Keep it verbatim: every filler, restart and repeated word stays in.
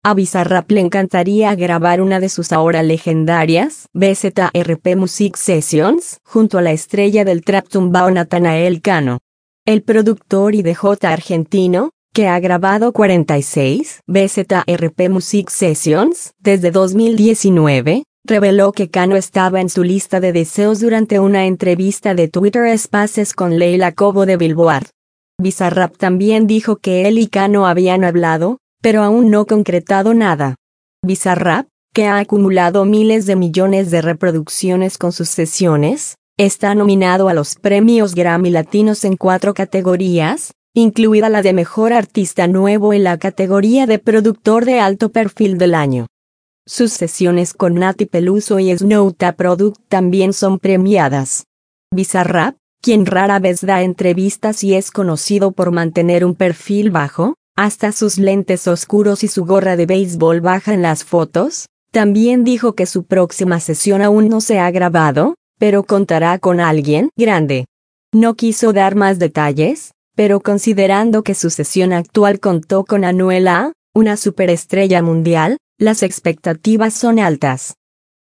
A Bizarrap le encantaría grabar una de sus ahora legendarias B Z R P Music Sessions junto a la estrella del trap tumbao Natanael Cano. El productor y D J argentino, que ha grabado cuarenta y seis B Z R P Music Sessions desde dos mil diecinueve, reveló que Cano estaba en su lista de deseos durante una entrevista de Twitter Spaces con Leila Cobo de Billboard. Bizarrap también dijo que él y Cano habían hablado, pero aún no concretado nada. Bizarrap, que ha acumulado miles de millones de reproducciones con sus sesiones, está nominado a los premios Grammy Latinos en cuatro categorías, incluida la de Mejor Artista Nuevo y la categoría de Productor de Alto Perfil del Año. Sus sesiones con Nati Peluso y Snowta Product también son premiadas. Bizarrap, quien rara vez da entrevistas y es conocido por mantener un perfil bajo, hasta sus lentes oscuros y su gorra de béisbol baja en las fotos, también dijo que su próxima sesión aún no se ha grabado, pero contará con alguien grande. No quiso dar más detalles, pero considerando que su sesión actual contó con Anuel A, una superestrella mundial, las expectativas son altas.